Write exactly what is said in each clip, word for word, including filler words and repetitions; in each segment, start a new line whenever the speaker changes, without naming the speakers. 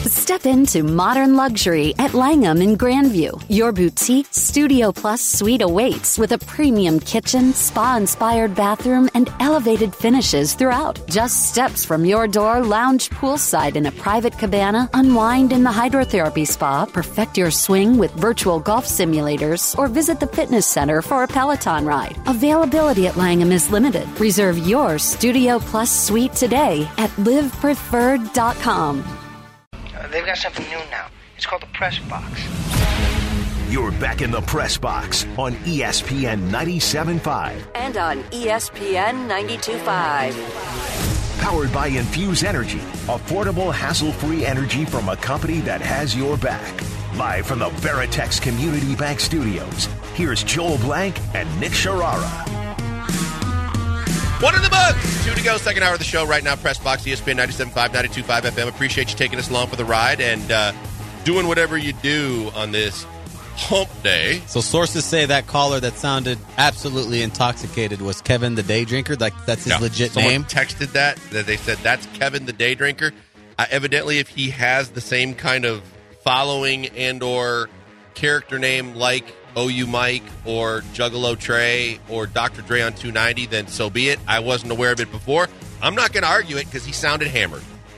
Step into modern luxury at Langham in Grandview. Your boutique Studio Plus suite awaits with a premium kitchen, spa-inspired bathroom, and elevated finishes throughout. Just steps from your door, lounge poolside in a private cabana, unwind in the hydrotherapy spa, perfect your swing with virtual golf simulators, or visit the fitness center for a Peloton ride. Availability at Langham is limited. Reserve your Studio Plus suite today at live preferred dot com.
They've got something new now. It's called the Press Box.
You're back in the Press Box on E S P N ninety-seven point five.
And on E S P N ninety-two point five.
Powered by Infuse Energy. Affordable, hassle-free energy from a company that has your back. Live from the Veritex Community Bank Studios, here's Joel Blank and Nick Sharara.
One in the books. Two to go. Second hour of the show right now. Press Box, E S P N ninety-seven point five, ninety-two point five F M. Appreciate you taking us along for the ride and uh, doing whatever you do on this hump day.
So sources say that caller that sounded absolutely intoxicated was Kevin the Day Drinker. Like that's his
no,
legit
someone
name.
Texted that. That they said that's Kevin the Day Drinker. Uh, evidently, if he has the same kind of following and or character name like O U Mike or Juggalo Trey or Doctor Dre on two ninety, then so be it. I wasn't aware of it before. I'm not going to argue it because he sounded hammered.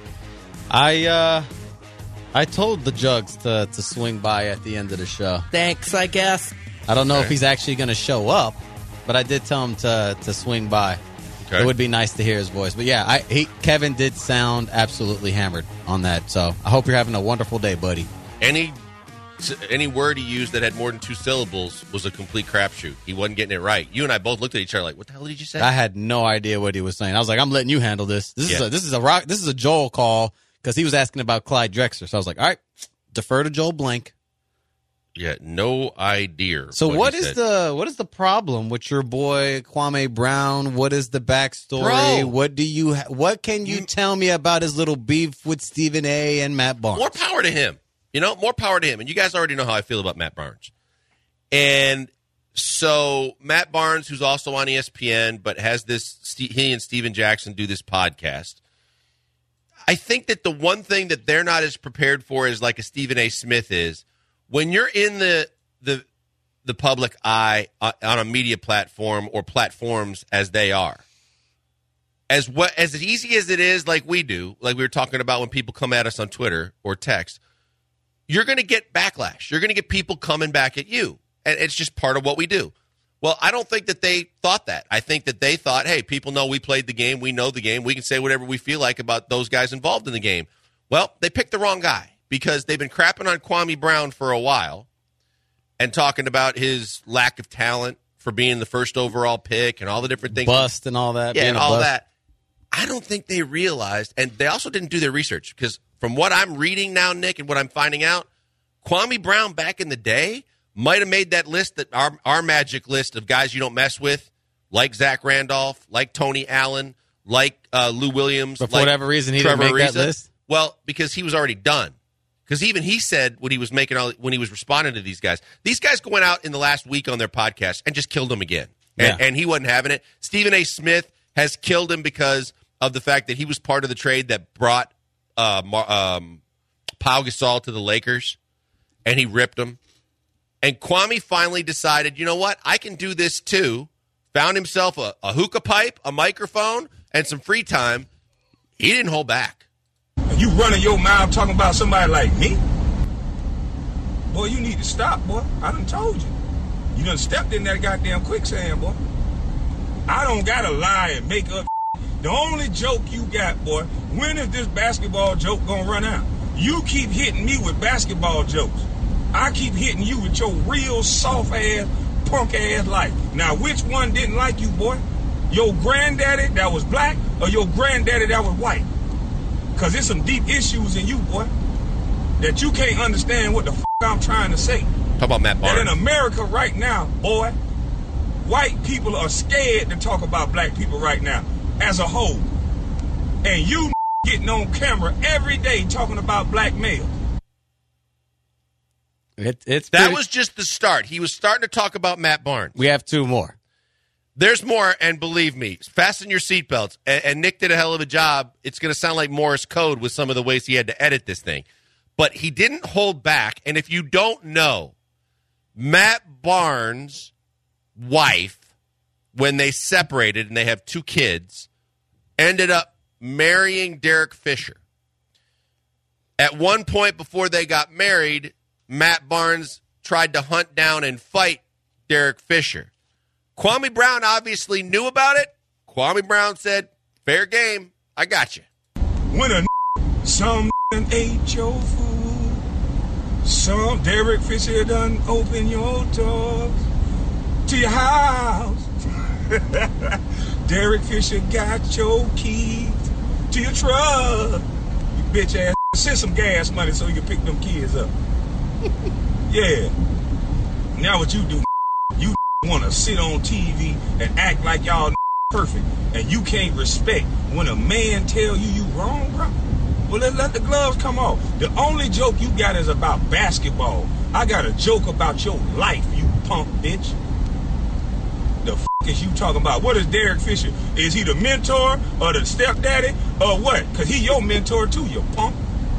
I uh, I told the Jugs to, to swing by at the end of the show.
Thanks, I guess.
I don't know
Okay.
if he's actually going to show up, but I did tell him to to swing by.
Okay.
It would be nice to hear his voice. But yeah, I he, Kevin did sound absolutely hammered on that. So I hope you're having a wonderful day, buddy.
Any any word he used that had more than two syllables was a complete crapshoot. He wasn't getting it right. You and I both looked at each other like, "What the hell did you say?"
I had no idea what he was saying. I was like, "I'm letting you handle this. This
Yeah.
is a, this is a rock. This is a Joel call because he was asking about Clyde Drexler." So I was like, "All right, defer to Joel Blank."
Yeah, no idea.
So
what,
what
he
is
said.
the what is the problem with your boy Kwame Brown? What is the backstory?
Bro.
What do you ha- what can you tell me about his little beef with Stephen A. and Matt Barnes?
More power to him. You know, more power to him. And you guys already know how I feel about Matt Barnes. And so Matt Barnes, who's also on E S P N, but has this, he and Steven Jackson do this podcast. I think that the one thing that they're not as prepared for as like a Stephen A. Smith is, when you're in the the the public eye on a media platform or platforms as they are, as what as easy as it is, like we do, like we were talking about when people come at us on Twitter or text, you're going to get backlash. You're going to get people coming back at you, and it's just part of what we do. Well, I don't think that they thought that. I think that they thought, hey, people know we played the game. We know the game. We can say whatever we feel like about those guys involved in the game. Well, they picked the wrong guy because they've been crapping on Kwame Brown for a while and talking about his lack of talent for being the first overall pick and all the different things.
Bust and all that.
Yeah,
being
and
a
all
bust.
that. I don't think they realized, and they also didn't do their research, because from what I'm reading now, Nick, and what I'm finding out, Kwame Brown back in the day might have made that list, that our, our magic list of guys you don't mess with, like Zach Randolph, like Tony Allen, like uh, Lou Williams.
But for
like
whatever reason, he
Trevor
didn't make
Ariza.
that list?
Well, because he was already done. Because even he said when he was making all, when he was responding to these guys, these guys went out in the last week on their podcast and just killed him again. And,
Yeah.
and he wasn't having it. Stephen A. Smith has killed him because of the fact that he was part of the trade that brought uh, Mar- um, Pau Gasol to the Lakers, and he ripped him. And Kwame finally decided, you know what, I can do this too. Found himself a, a hookah pipe, a microphone, and some free time. He didn't hold back.
You running your mouth talking about somebody like me? Boy, you need to stop, boy. I done told you. You done stepped in that goddamn quicksand, boy. I don't gotta lie and make up. The only joke you got, boy, when is this basketball joke gonna run out? You keep hitting me with basketball jokes. I keep hitting you with your real soft-ass, punk-ass life. Now, which one didn't like you, boy? Your granddaddy that was black or your granddaddy that was white? Because there's some deep issues in you, boy, that you can't understand what the f*** I'm trying to say.
Talk about Matt Barnes.
That in America right now, boy, white people are scared to talk about black people right now as a whole. And you getting on camera every day talking about black males.
It, it's
That
pretty-
was just the start. He was starting to talk about Matt Barnes.
We have two more.
There's more, and believe me, fasten your seatbelts. And, and Nick did a hell of a job. It's going to sound like Morse code with some of the ways he had to edit this thing. But he didn't hold back. And if you don't know, Matt Barnes' wife, when they separated and they have two kids, ended up marrying Derek Fisher. At one point before they got married, Matt Barnes tried to hunt down and fight Derek Fisher. Kwame Brown obviously knew about it. Kwame Brown said, fair game, I got you.
When a some ate your food, some Derek Fisher done open your doors to your house. Derek Fisher got your keys to your truck. You bitch ass. Send some gas money so you can pick them kids up. Yeah. Now what you do, you want to sit on T V and act like y'all perfect, and you can't respect when a man tell you you wrong, bro. Well, let, let the gloves come off. The only joke you got is about basketball. I got a joke about your life, you punk bitch. The f*** is you talking about? What is Derek Fisher? Is he the mentor or the stepdaddy or what? Because he your mentor too, you punk.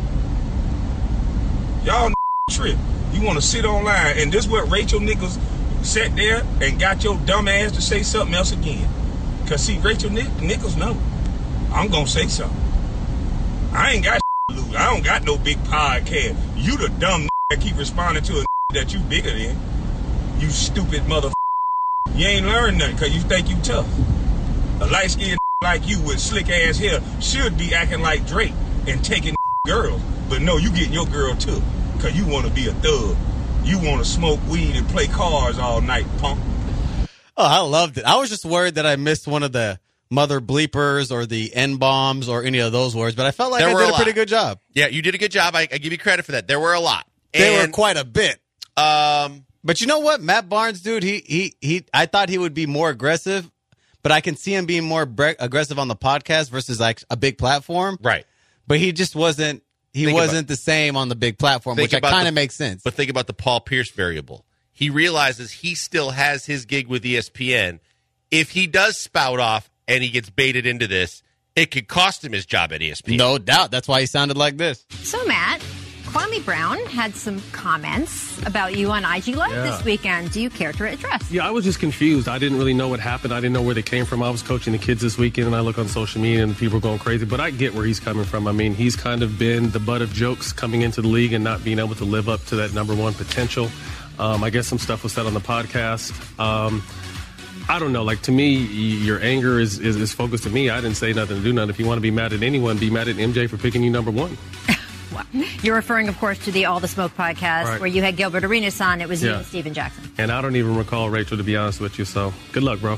Y'all trip. You want to sit online, and this is what Rachel Nichols sat there and got your dumb ass to say something else again. Because, see, Rachel Nich- Nichols know. I'm going to say something. I ain't got to lose. I don't got no big podcast. You the dumb that keep responding to a that you bigger than. You stupid mother. You ain't learned nothing because you think you tough. A light-skinned like you with slick-ass hair should be acting like Drake and taking girls. But no, you getting your girl too. Because you want to be a thug. You want to smoke weed and play cards all night, punk.
Oh, I loved it. I was just worried that I missed one of the mother bleepers or the N-bombs or any of those words, but I felt like
There
I
were
did
a
a pretty
lot.
good job.
Yeah, you did a good job. I, I give you credit for that. There were a lot.
They
And,
were quite a bit.
Um,
But you know what? Matt Barnes, dude, he he he. I thought he would be more aggressive, but I can see him being more bre- aggressive on the podcast versus like a big platform.
right.
But he just wasn't. He
Think
wasn't
about-
the same on the big platform,
Think
which
about
kind
the-
of makes sense.
But think about the Paul Pierce variable. He realizes he still has his gig with E S P N. If he does spout off and he gets baited into this, it could cost him his job at E S P N.
No doubt. That's why he sounded like this.
So, Matt, Kwame Brown had some comments about you on I G Live
Yeah.
this weekend. Do you care to address?
Yeah, I was just confused. I didn't really know what happened. I didn't know where they came from. I was coaching the kids this weekend, and I look on social media, and people are going crazy. But I get where he's coming from. I mean, he's kind of been the butt of jokes coming into the league and not being able to live up to that number one potential. Um, I guess some stuff was said on the podcast. Um, I don't know. Like, to me, y- your anger is, is, is focused on me. I didn't say nothing to do nothing. If you want to be mad at anyone, be mad at M J for picking you number one.
You're referring, of course, to the All the Smoke podcast
Right.
where you had Gilbert Arenas on. It was you
Yeah.
and Steven Jackson.
And I don't even recall Rachel, to be honest with you. So good luck, bro.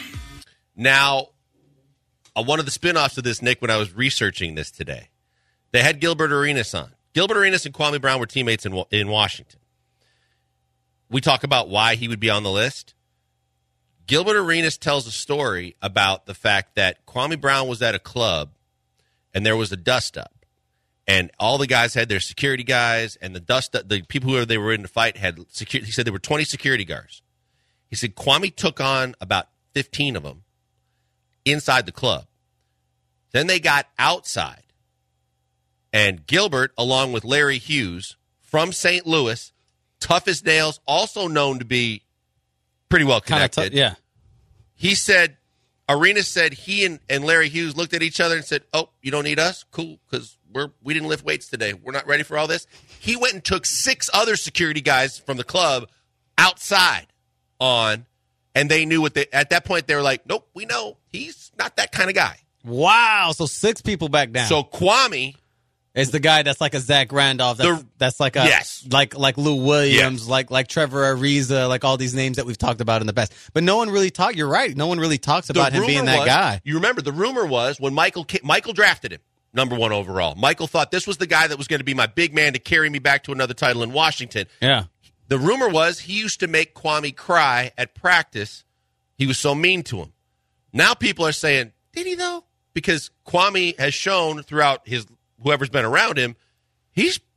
Now, uh, one of the spinoffs of this, Nick, when I was researching this today, they had Gilbert Arenas on. Gilbert Arenas and Kwame Brown were teammates in, Wa- in Washington. We talk about why he would be on the list. Gilbert Arenas tells a story about the fact that Kwame Brown was at a club and there was a dust-up. And all the guys had their security guys, and the dust the people who they were in the fight had security. He said there were twenty security guards. He said Kwame took on about fifteen of them inside the club. Then they got outside, and Gilbert, along with Larry Hughes from Saint Louis, tough as nails, also known to be pretty well
Kind of
connected.
tough. Yeah.
He said, Arenas said he and, and Larry Hughes looked at each other and said, "Oh, you don't need us? Cool, because we're we didn't lift weights today. We're not ready for all this." He went and took six other security guys from the club outside on, and they knew what they at that point they were like, "Nope, we know he's not that kind of guy."
Wow. So six people back down.
So Kwame
It's the guy that's like a Zach Randolph. That's,
The-
that's like a
yes.
like like Lou Williams,
Yes.
like like Trevor Ariza, like all these names that we've talked about in the past. But no one really talk. You're right. No one really talks
The
about him being
rumor
that
was-
guy.
You remember the rumor was when Michael ca- Michael drafted him number one overall. Michael thought this was the guy that was going to be my big man to carry me back to another title in Washington.
Yeah.
The rumor was he used to make Kwame cry at practice. He was so mean to him. Now people are saying, did he though? Because Kwame has shown throughout his whoever's been around him, he's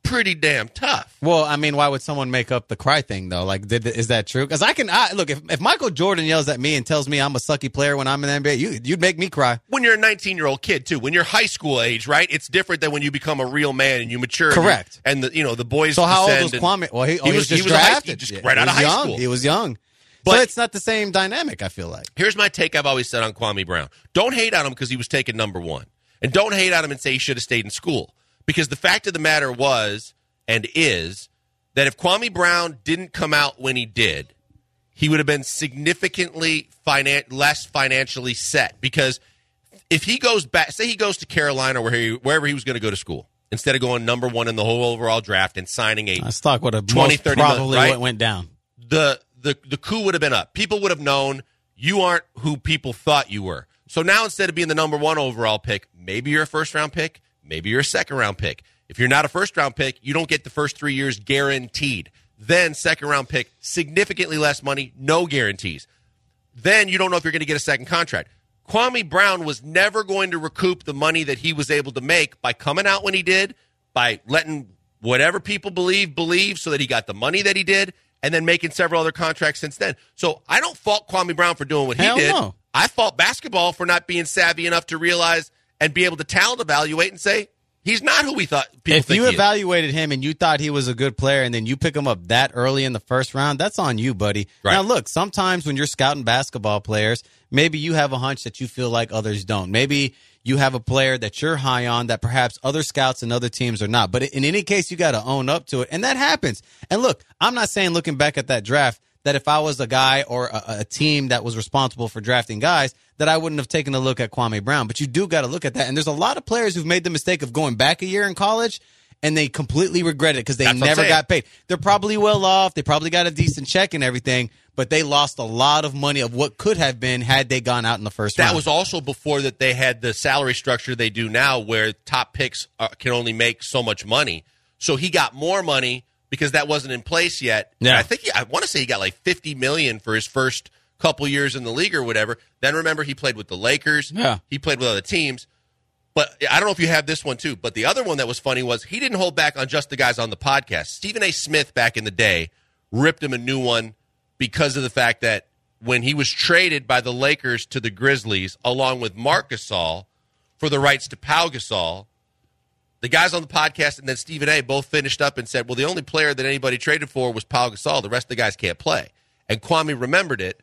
pretty damn tough.
Well, I mean, why would someone make up the cry thing, though? Like, did, is that true? Because I can, I, look, if, if Michael Jordan yells at me and tells me I'm a sucky player when I'm in the N B A, you, you'd make me cry.
When you're a nineteen-year-old kid, too. When you're high school age, right? It's different than when you become a real man and you mature.
Correct.
And, the, you know, the boys
So how old was
and,
Kwame? Well, he, oh,
he,
he
was,
was just
he was a high-
drafted.
he just
Yeah,
right
he
out of
was
high
young.
school.
He was young.
But-
so it's not the same dynamic, I feel like.
Here's my take I've always said on Kwame Brown. Don't hate on him because he was taken number one. And don't hate on him and say he should have stayed in school. Because the fact of the matter was and is that if Kwame Brown didn't come out when he did, he would have been significantly finan- less financially set. Because if he goes back, say he goes to Carolina or where he, wherever he was going to go to school, instead of going number one in the whole overall draft and signing a
My stock would have
twenty,
most
thirty
probably
million, right?
went, went down.
The, the, the coup would have been up. People would have known you aren't who people thought you were. So now instead of being the number one overall pick, maybe you're a first-round pick, maybe you're a second-round pick. If you're not a first-round pick, you don't get the first three years guaranteed. Then second-round pick, significantly less money, no guarantees. Then you don't know if you're going to get a second contract. Kwame Brown was never going to recoup the money that he was able to make by coming out when he did, by letting whatever people believe, believe so that he got the money that he did, and then making several other contracts since then. So I don't fault Kwame Brown for doing what he
Hell
did.
no.
I fault basketball for not being savvy enough to realize and be able to talent evaluate and say, he's not who we thought people
If
think
you
he is.
evaluated him and you thought he was a good player and then you pick him up that early in the first round, that's on you, buddy.
Right.
Now, look, sometimes when you're scouting basketball players, maybe you have a hunch that you feel like others don't. Maybe you have a player that you're high on that perhaps other scouts and other teams are not. But in any case, you got to own up to it, and that happens. And look, I'm not saying looking back at that draft that if I was a guy or a, a team that was responsible for drafting guys, that I wouldn't have taken a look at Kwame Brown. But you do got to look at that. And there's a lot of players who've made the mistake of going back a year in college, and they completely regret it because they
That's what I'm
never
saying.
got paid. They're probably well off. They probably got a decent check and everything, but they lost a lot of money of what could have been had they gone out in the first
That
round.
was also before that they had the salary structure they do now where top picks uh, can only make so much money. So he got more money because that wasn't in place yet.
Yeah.
And I think he, I want to say he got like fifty million dollars for his first couple years in the league or whatever. Then remember he played with the Lakers.
Yeah.
He played with other teams. But I don't know if you have this one too, but the other one that was funny was he didn't hold back on just the guys on the podcast. Stephen A. Smith back in the day ripped him a new one because of the fact that when he was traded by the Lakers to the Grizzlies along with Marc Gasol for the rights to Pau Gasol, the guys on the podcast and then Stephen A. both finished up and said, well, the only player that anybody traded for was Pau Gasol. The rest of the guys can't play. And Kwame remembered it.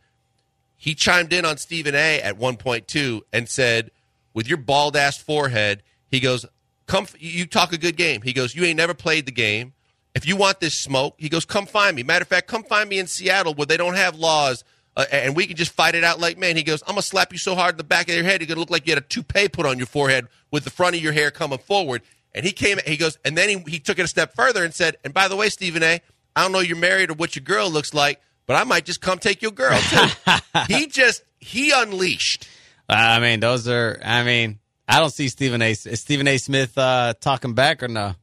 He chimed in on Stephen A. at one point, too, and said, with your bald-ass forehead, he goes, "Come, you talk a good game." He goes, "You ain't never played the game. If you want this smoke," he goes, "come find me. Matter of fact, come find me in Seattle where they don't have laws, uh, and we can just fight it out like men." He goes, "I'm going to slap you so hard in the back of your head, you're going to look like you had a toupee put on your forehead with the front of your hair coming forward." And he came, he goes, and then he, he took it a step further and said, "And by the way, Stephen A., I don't know you're married or what your girl looks like, but I might just come take your girl, too." He just, he unleashed.
I mean, those are, I mean, I don't see Stephen A. Is Stephen A. Smith uh, talking back or no?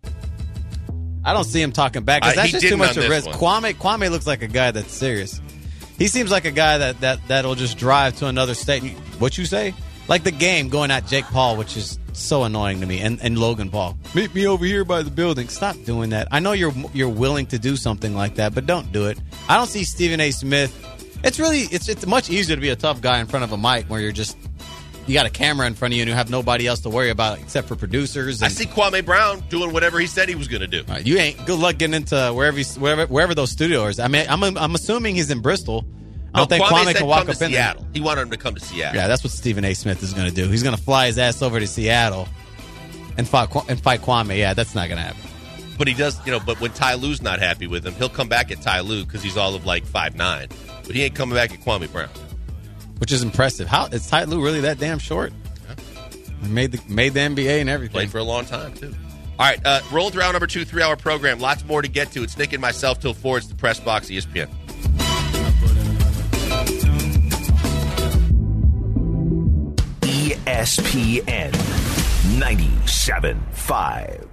I don't see him talking back because
Uh,
that's
he
just too
didn't
much
on
of
this
risk.
one.
Kwame Kwame looks like a guy that's serious. He seems like a guy that, that, that'll just drive to another state. What you say? Like the game going at Jake Paul, which is so annoying to me, and, and Logan Paul. Meet me over here by the building. Stop doing that. I know you're you're willing to do something like that, but don't do it. I don't see Stephen A. Smith. It's really it's it's much easier to be a tough guy in front of a mic where you're just you got a camera in front of you and you have nobody else to worry about except for producers.
I
And,
see Kwame Brown doing whatever he said he was going to do.
All right, you ain't good luck getting into wherever he's, wherever wherever those studios. I mean, I'm I'm assuming he's in Bristol. I don't
No,
think
Kwame
Kwame
said
can walk
come
up
to
in there.
Seattle. He wanted him to come to Seattle.
Yeah, that's what Stephen A. Smith is going to do. He's going to fly his ass over to Seattle and fight and fight Kwame. Yeah, that's not going to happen.
But he does, you know, but when Ty Lue's not happy with him, he'll come back at Ty Lue because he's all of like five nine. But he ain't coming back at Kwame Brown.
Which is impressive. How is Ty Lue really that damn short? He made the made the N B A and everything.
Played for a long time, too. All right, uh, rolling through hour number two, three-hour program. Lots more to get to. It's Nick and myself till four. It's the Press Box, E S P N.
E S P N ninety-seven point five.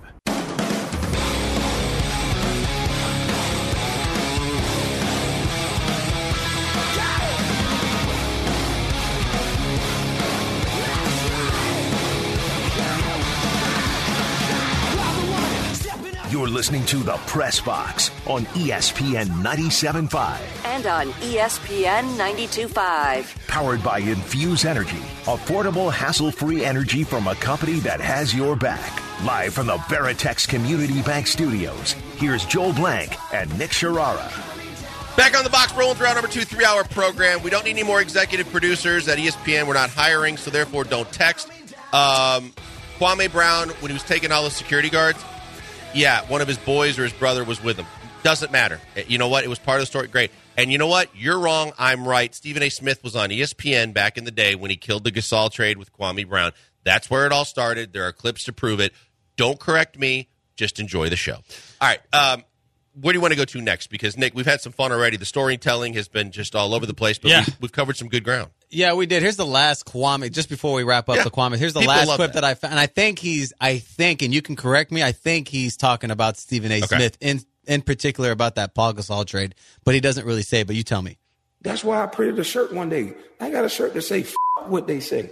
You're You're listening to The Press Box on E S P N ninety-seven point five.
And on E S P N ninety-two point five.
Powered by Infuse Energy, affordable, hassle-free energy from a company that has your back. Live from the Veritex Community Bank Studios, here's Joel Blank and Nick Sharara.
Back on the box, rolling through our number two three-hour program. We don't need any more executive producers at E S P N. We're not hiring, so therefore don't text. Um, Kwame Brown, when he was taking all the security guards, yeah, one of his boys or his brother was with him. Doesn't matter. You know what? It was part of the story. Great. And you know what? You're wrong. I'm right. Stephen A. Smith was on E S P N back in the day when he killed the Gasol trade with Kwame Brown. That's where it all started. There are clips to prove it. Don't correct me. Just enjoy the show. All right. Um, where do you want to go to next? Because, Nick, we've had some fun already. The storytelling has been just all over the place, but yeah. we've, we've covered some good ground.
Yeah, we did. Here's the last Kwame, just before we wrap up yeah. the Kwame. Here's the
People
last clip
that.
that I found. And I think he's, I think, and you can correct me, I think he's talking about Stephen A.
Okay.
Smith in, in particular about that Paul Gasol trade, but he doesn't really say, but you tell me.
That's why I printed a shirt one day. I got a shirt that say, F what they say.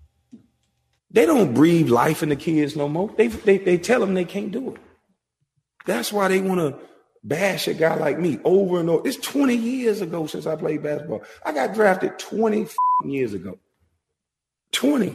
They don't breathe life into kids no more. They, they, they tell them they can't do it. That's why they want to bash a guy like me over and over. It's twenty years ago since I played basketball. I got drafted twenty years ago. twenty.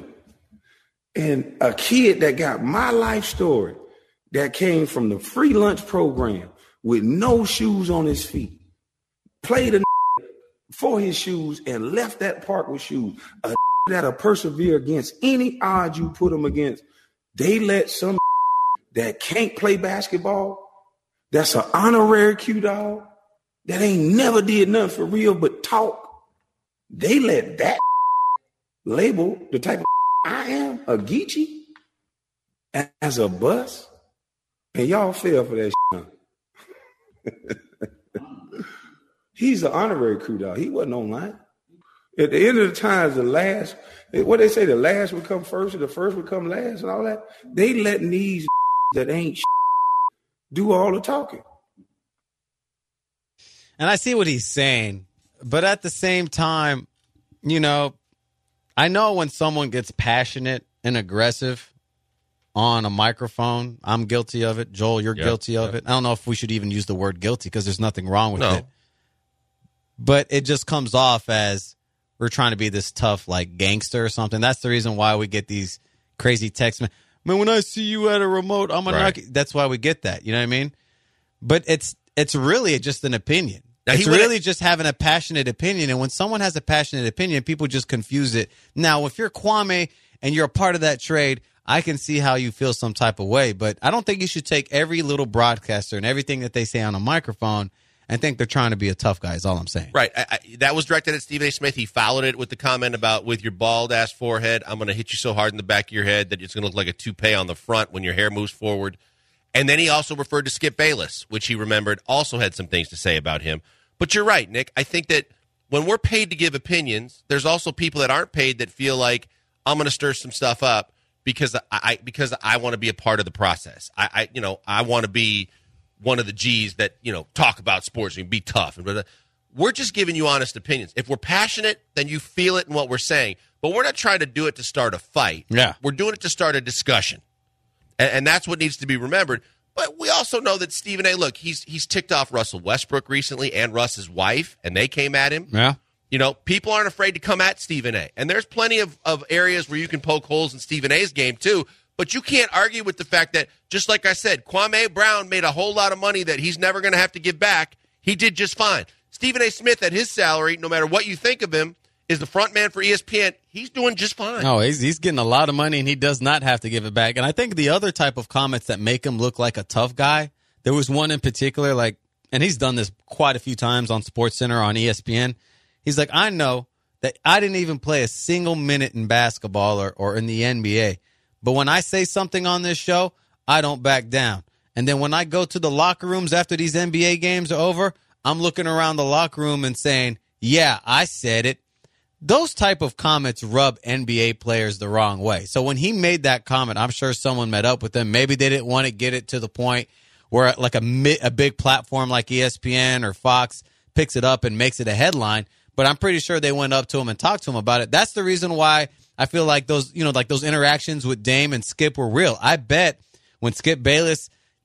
And a kid that got my life story that came from the free lunch program with no shoes on his feet, played a for his shoes and left that park with shoes. A that'll persevere against any odds you put them against. They let some that can't play basketball, that's an honorary Q-Dog, that ain't never did nothing for real but talk. They let that label the type of I am, a Geechee, as a bus. And y'all fell for that shit. He's an honorary Q-Dog. He wasn't online. At the end of the times, the last, what they say, the last would come first and the first would come last and all that. They letting these that ain't do all the talking.
And I see what he's saying, but at the same time, you know, I know when someone gets passionate and aggressive on a microphone, I'm guilty of it. Joel, you're yep, guilty of yep. it. I don't know if we should even use the word guilty because there's nothing wrong with
no.
it. But it just comes off as we're trying to be this tough, like, gangster or something. That's the reason why we get these crazy texts. Man, when I see you at a remote, I'm gonna right. knock you. That's why we get that. You know what I mean? But it's it's really just an opinion. Now, it's really just having a passionate opinion. And when someone has a passionate opinion, people just confuse it. Now, if you're Kwame and you're a part of that trade, I can see how you feel some type of way. But I don't think you should take every little broadcaster and everything that they say on a microphone and think they're trying to be a tough guy is all I'm saying.
Right. I, I, that was directed at Stephen A. Smith. He followed it with the comment about, with your bald-ass forehead, I'm going to hit you so hard in the back of your head that it's going to look like a toupee on the front when your hair moves forward. And then he also referred to Skip Bayless, which he remembered also had some things to say about him. But you're right, Nick. I think that when we're paid to give opinions, there's also people that aren't paid that feel like I'm going to stir some stuff up because I, I because I want to be a part of the process. I, I you know, I want to be one of the G's that, you know, talk about sports and be tough. And we're just giving you honest opinions. If we're passionate, then you feel it in what we're saying. But we're not trying to do it to start a fight.
Yeah.
We're doing it to start a discussion. And, and that's what needs to be remembered. But we also know that Stephen A., look, he's he's ticked off Russell Westbrook recently and Russ's wife, and they came at him.
Yeah.
You know, people aren't afraid to come at Stephen A. And there's plenty of, of areas where you can poke holes in Stephen A.'s game, too. But you can't argue with the fact that, just like I said, Kwame Brown made a whole lot of money that he's never going to have to give back. He did just fine. Stephen A. Smith, at his salary, no matter what you think of him, is the front man for E S P N. He's doing just fine.
Oh, he's, he's getting a lot of money, and he does not have to give it back. And I think the other type of comments that make him look like a tough guy, there was one in particular, like, and he's done this quite a few times on SportsCenter, on E S P N. He's like, I know that I didn't even play a single minute in basketball or, or in the N B A. But when I say something on this show, I don't back down. And then when I go to the locker rooms after these N B A games are over, I'm looking around the locker room and saying, yeah, I said it. Those type of comments rub N B A players the wrong way. So when he made that comment, I'm sure someone met up with them. Maybe they didn't want to get it to the point where like a, a big platform like E S P N or Fox picks it up and makes it a headline. But I'm pretty sure they went up to him and talked to him about it. That's the reason why I feel like those, you know, like those interactions with Dame and Skip were real. I bet when Skip Bayless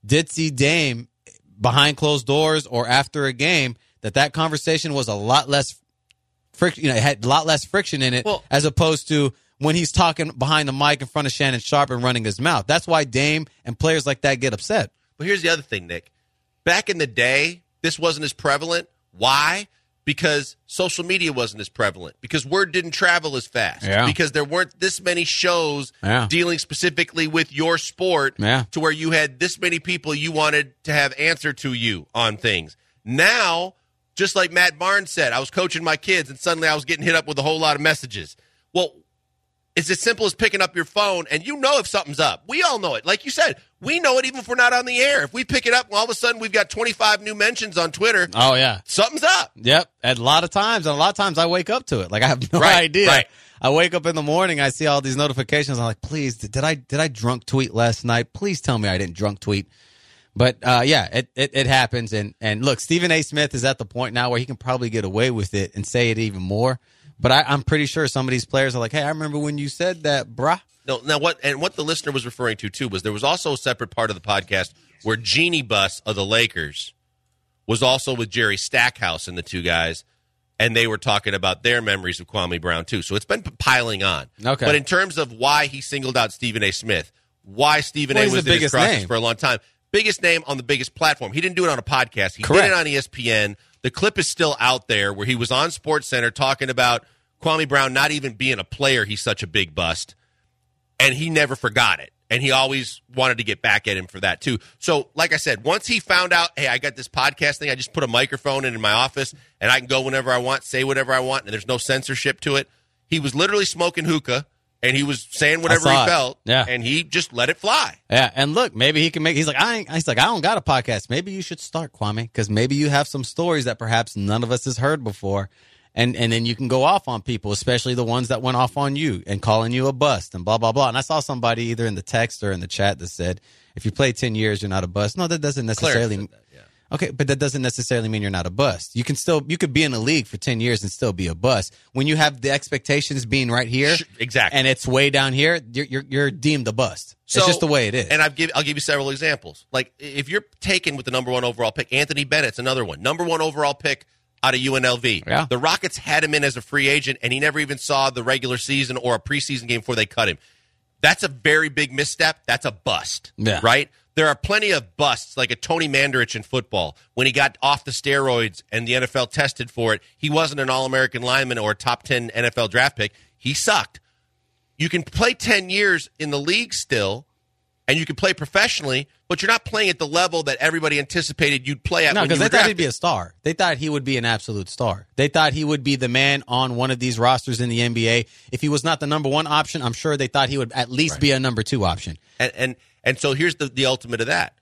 did see Dame behind closed doors or after a game, that that conversation was a lot less friction, you know, it had a lot less friction in it well, as opposed to when he's talking behind the mic in front of Shannon Sharpe and running his mouth. That's why Dame and players like that get upset.
But here's the other thing, Nick. Back in the day, this wasn't as prevalent. Why? Because social media wasn't as prevalent. Because word didn't travel as fast.
Yeah.
Because there weren't this many shows
yeah.
dealing specifically with your sport
yeah.
to where you had this many people you wanted to have answer to you on things. Now, just like Matt Barnes said, I was coaching my kids and suddenly I was getting hit up with a whole lot of messages. Well, it's as simple as picking up your phone, and you know if something's up. We all know it. Like you said, we know it even if we're not on the air. If we pick it up, all of a sudden we've got twenty-five new mentions on Twitter.
Oh, yeah.
Something's up.
Yep. And a lot of times, and a lot of times I wake up to it. Like, I have no
right,
idea.
Right.
I wake up in the morning, I see all these notifications. I'm like, please, did I did I drunk tweet last night? Please tell me I didn't drunk tweet. But, uh, yeah, it, it, it happens. And, and, look, Stephen A. Smith is at the point now where he can probably get away with it and say it even more. But I, I'm pretty sure some of these players are like, hey, I remember when you said that, brah.
No, now what? And what the listener was referring to, too, was there was also a separate part of the podcast where Jeannie Buss of the Lakers was also with Jerry Stackhouse and the two guys, and they were talking about their memories of Kwame Brown, too. So it's been piling on.
Okay.
But in terms of why he singled out Stephen A. Smith, why Stephen
well,
A. was
the
in his crosses for a long time, biggest name on the biggest platform. He didn't do it on a podcast. He
Correct.
did it on E S P N. The clip is still out there where he was on SportsCenter talking about Kwame Brown not even being a player, he's such a big bust, and he never forgot it. And he always wanted to get back at him for that, too. So, like I said, once he found out, hey, I got this podcast thing, I just put a microphone in, in my office, and I can go whenever I want, say whatever I want, and there's no censorship to it. He was literally smoking hookah, and he was saying whatever he
it.
felt,
yeah.
and he just let it fly.
Yeah, and look, maybe he can make, he's like, I ain't, he's like, I don't got a podcast. Maybe you should start, Kwame, because maybe you have some stories that perhaps none of us has heard before. And and then you can go off on people, especially the ones that went off on you and calling you a bust and blah, blah, blah. And I saw somebody either in the text or in the chat that said, if you play ten years, you're not a bust. No, that doesn't necessarily mean that, yeah. Okay, but that doesn't necessarily mean you're not a bust. You can still, you could be in the league for ten years and still be a bust. When you have the expectations being right here.
Exactly.
And it's way down here, you're you're, you're deemed a bust.
So,
it's just the way it is.
And I've give, I'll give you several examples. Like, if you're taken with the number one overall pick, Anthony Bennett's another one. Number one overall pick out of U N L V.
Yeah.
The Rockets had him in as a free agent, and he never even saw the regular season or a preseason game before they cut him. That's a very big misstep. That's a bust,
yeah.
right? There are plenty of busts, like a Tony Mandarich in football. When he got off the steroids and the N F L tested for it, he wasn't an All-American lineman or a top ten N F L draft pick. He sucked. You can play ten years in the league still, and you can play professionally, but you're not playing at the level that everybody anticipated you'd play at.
No,
because
they thought
drafted.
he'd be a star. They thought he would be an absolute star. They thought he would be the man on one of these rosters in the N B A. If he was not the number one option, I'm sure they thought he would at least
right.
be a number two option.
And and and so here's the, the ultimate of that.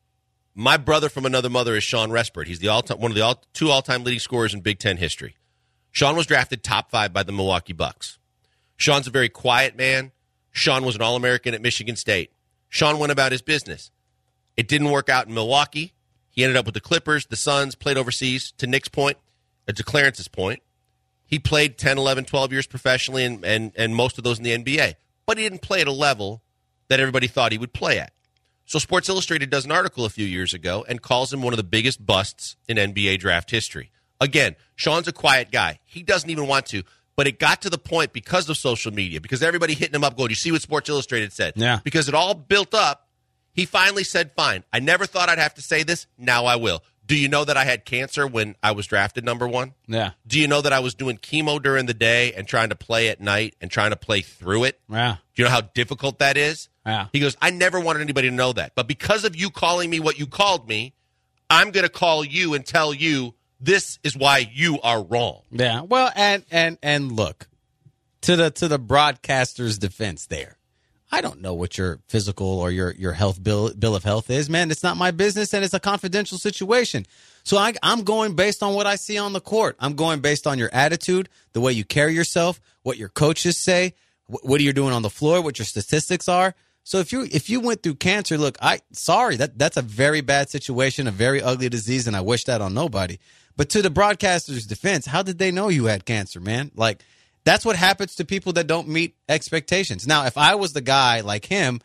My brother from another mother is Sean Respert. He's the all one of the all, two all-time leading scorers in Big Ten history. Sean was drafted top five by the Milwaukee Bucks. Sean's a very quiet man. Sean was an All-American at Michigan State. Sean went about his business. It didn't work out in Milwaukee. He ended up with the Clippers, the Suns, played overseas. To Nick's point, uh, to Clarence's point, he played ten, eleven, twelve years professionally and, and, and most of those in the N B A. But he didn't play at a level that everybody thought he would play at. So Sports Illustrated does an article a few years ago and calls him one of the biggest busts in N B A draft history. Again, Sean's a quiet guy. He doesn't even want to. But it got to the point because of social media, because everybody hitting him up going, you see what Sports Illustrated said?
Yeah.
Because it all built up, he finally said, fine, I never thought I'd have to say this. Now I will. Do you know that I had cancer when I was drafted number one?
Yeah.
Do you know that I was doing chemo during the day and trying to play at night and trying to play through it?
Yeah.
Do you know how difficult that is?
Yeah.
He goes, I never wanted anybody to know that. But because of you calling me what you called me, I'm going to call you and tell you this is why you are wrong.
Yeah. Well, and and and look, to the to the broadcaster's defense there. I don't know what your physical or your, your health bill bill of health is, man. It's not my business, and it's a confidential situation. So I, I'm going based on what I see on the court. I'm going based on your attitude, the way you carry yourself, what your coaches say, wh- what you're doing on the floor, what your statistics are. So if you if you went through cancer, look, I sorry that that's a very bad situation, a very ugly disease, and I wish that on nobody. But to the broadcaster's defense, how did they know you had cancer, man? Like. That's what happens to people that don't meet expectations. Now, if I was the guy like him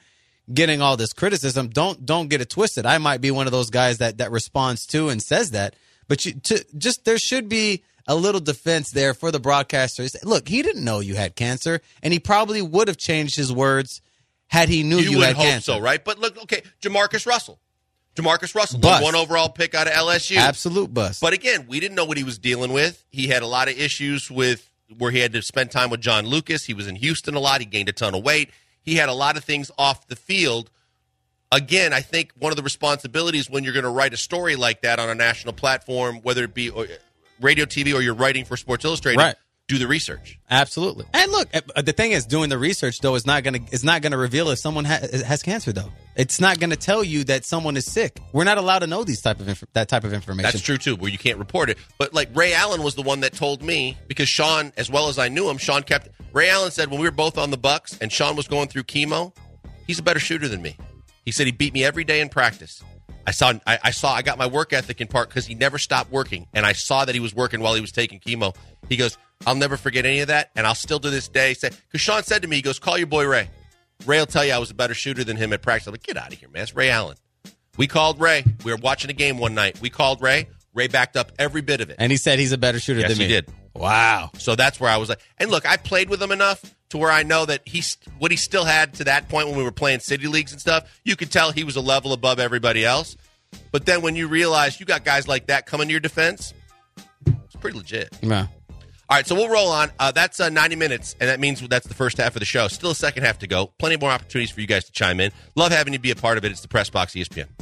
getting all this criticism. Don't don't get it twisted. I might be one of those guys that that responds to and says that. But you, to, just there should be a little defense there for the broadcaster. Look, he didn't know you had cancer, and he probably would have changed his words had he knew you,
you would
had
hope
cancer.
So, right? But look, okay, Jamarcus Russell. Jamarcus Russell,
Bust.
the one overall pick out of L S U.
Absolute bust.
But again, we didn't know what he was dealing with. He had a lot of issues with where he had to spend time with John Lucas. He was in Houston a lot. He gained a ton of weight. He had a lot of things off the field. Again, I think one of the responsibilities when you're going to write a story like that on a national platform, whether it be radio, T V, or you're writing for Sports Illustrated,
right.
do the research.
Absolutely. And look, the thing is, doing the research though is not going to is not going to reveal if someone ha- has cancer. Though it's not going to tell you that someone is sick. We're not allowed to know these type of inf- that type of information.
That's true too, where you can't report it. But like Ray Allen was the one that told me, because Sean, as well as I knew him, Sean kept. Ray Allen said when we were both on the Bucks and Sean was going through chemo, he's a better shooter than me. He said he beat me every day in practice. I saw, I, I saw, I got my work ethic in part because he never stopped working, and I saw that he was working while he was taking chemo. He goes, I'll never forget any of that, and I'll still to this day say, because Sean said to me, he goes, call your boy Ray. Ray will tell you I was a better shooter than him at practice. I'm like, get out of here, man. It's Ray Allen. We called Ray. We were watching a game one night. We called Ray. Ray backed up every bit of it.
And he said he's a better shooter
yes,
than me.
Yes, he did.
Wow.
So that's where I was like, and look, I played with him enough to where I know that he's what he still had to that point when we were playing city leagues and stuff. You could tell he was a level above everybody else. But then when you realize you got guys like that coming to your defense, it's pretty legit.
Yeah.
All right, so we'll roll on. Uh, that's uh, ninety minutes, and that means that's the first half of the show. Still a second half to go. Plenty more opportunities for you guys to chime in. Love having you be a part of it. It's the Press Box E S P N.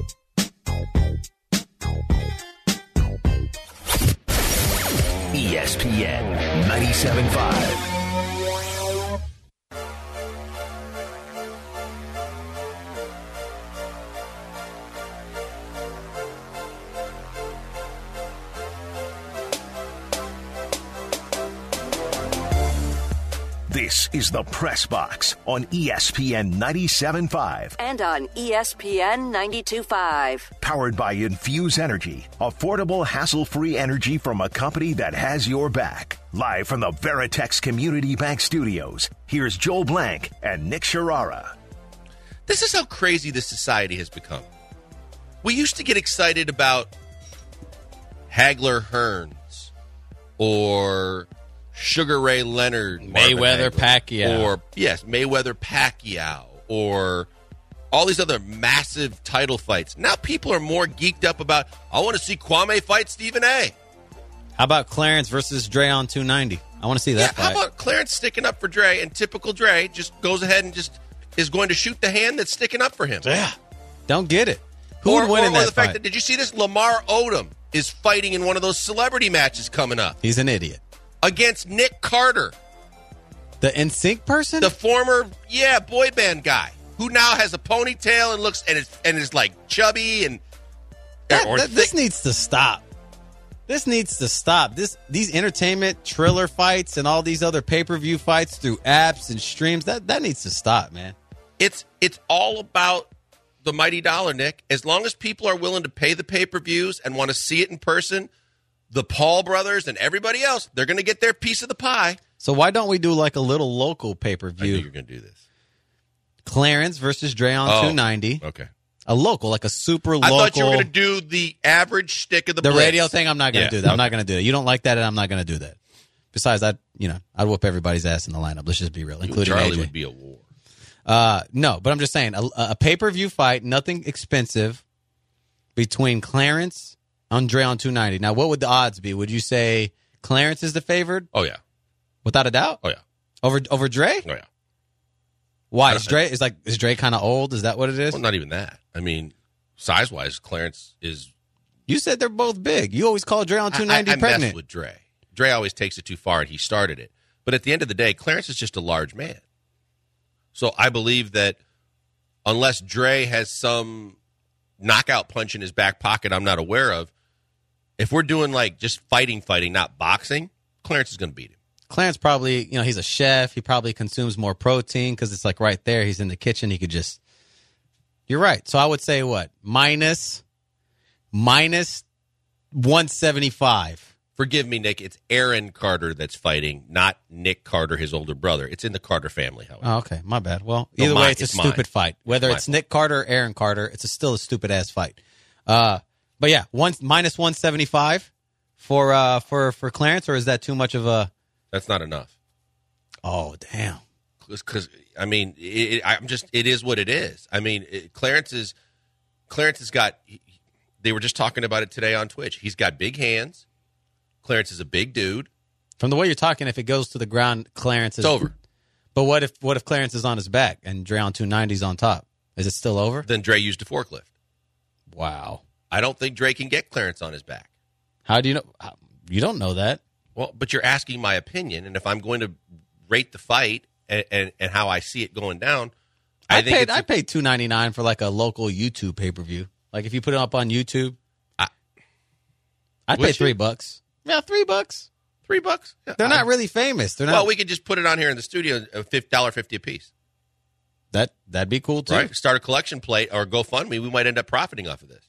E S P N ninety-seven point five. This is the Press Box on E S P N ninety-seven point five.
And on E S P N ninety-two point five.
Powered by Infuse Energy, affordable, hassle-free energy from a company that has your back. Live from the Veritex Community Bank Studios, here's Joel Blank and Nick Sharara.
This is how crazy this society has become. We used to get excited about Hagler Hearns or Sugar Ray Leonard,
Mayweather Pacquiao,
or yes, Mayweather Pacquiao, or all these other massive title fights. Now people are more geeked up about, I want to see Kwame fight Stephen A.
How about Clarence versus Dre on two ninety? I want to see that
yeah,
fight.
How about Clarence sticking up for Dre, and typical Dre just goes ahead and just is going to shoot the hand that's sticking up for him.
Yeah, don't get it. Who
or,
would win
or,
in
or
that
the
fight?
fact that, did you see this? Lamar Odom is fighting in one of those celebrity matches coming up.
He's an idiot.
Against Nick Carter.
The N Sync person?
The former, yeah, boy band guy who now has a ponytail and looks and is and is like chubby and
that,
or
that, this needs to stop. This needs to stop. This these entertainment Triller fights and all these other pay-per-view fights through apps and streams, that that needs to stop, man.
It's it's all about the mighty dollar, Nick. As long as people are willing to pay the pay-per-views and want to see it in person, the Paul brothers and everybody else, they're going to get their piece of the pie.
So why don't we do like a little local
I
pay-per-view?
knew you were going to do this.
Clarence versus Dre on
Oh,
two ninety.
Okay.
A local, like a super local.
I thought you were going to do the average stick of the
The
Blitz.
radio thing, I'm not going to
Yeah,
do that. I'm
okay.
not going to do that. You don't like that, and I'm not going to do that. Besides, I'd, you know, I'd whoop everybody's ass in the lineup. Let's just be real,
You and
including
Charlie
A J.
would be a war.
Uh, no, but I'm just saying, a, a pay-per-view fight, nothing expensive, between Clarence and Dre on two ninety. Now, what would the odds be? Would you say Clarence is the favored?
Oh, yeah.
Without a doubt?
Oh, yeah.
Over over Dre?
Oh, yeah.
Why? Is Dre, is like, is Dre kind of old? Is that what it is?
Well, not even that. I mean, size-wise, Clarence is...
You said they're both big. You always call Dre on two ninety
I, I
pregnant.
mess with Dre. Dre always takes it too far, and he started it. But at the end of the day, Clarence is just a large man. So I believe that unless Dre has some knockout punch in his back pocket I'm not aware of, if we're doing like just fighting, fighting, not boxing, Clarence is going to beat him.
Clarence probably, you know, he's a chef. He probably consumes more protein because it's like right there. He's in the kitchen. He could just. You're right. So I would say what? Minus, minus one seventy-five
Forgive me, Nick. It's Aaron Carter that's fighting, not Nick Carter, his older brother. It's in the Carter family, however.
Oh, okay. My bad. Well,
No,
either
mine.
way, it's a
It's
stupid
mine.
fight. Whether
It's
it's
my
Nick Carter or Aaron Carter, it's a, still a stupid-ass fight. Uh, but, yeah, one, minus one seventy-five for, uh, for, for Clarence, or is that too much of a...
That's not enough.
Oh, damn.
Because, I mean, it, it, I'm just, it is what it is. I mean, it, Clarence is, Clarence has got, he, they were just talking about it today on Twitch. He's got big hands. Clarence is a big dude.
From the way you're talking, if it goes to the ground, Clarence is...
It's over.
But what if what if Clarence is on his back and Dre on two ninety's on top? Is it still over?
Then Dre used a forklift.
Wow.
I don't think Dre can get Clarence on his back.
How do you know? How, you don't know that.
Well, but you're asking my opinion, and if I'm going to rate the fight and, and, and how I see it going down, I,
I
think
paid
it's a-
I paid two ninety-nine for like a local YouTube pay-per-view. Like if you put it up on YouTube,
I,
I'd
Would
pay
you?
three bucks. Yeah, three bucks.
Three bucks. Yeah,
They're
I-
not really famous. They're not.
Well, we could just put it on here in the studio, a fifty dollar fifty a piece.
that that'd be cool too.
Right? Start a collection plate or GoFundMe. We might end up profiting off of this.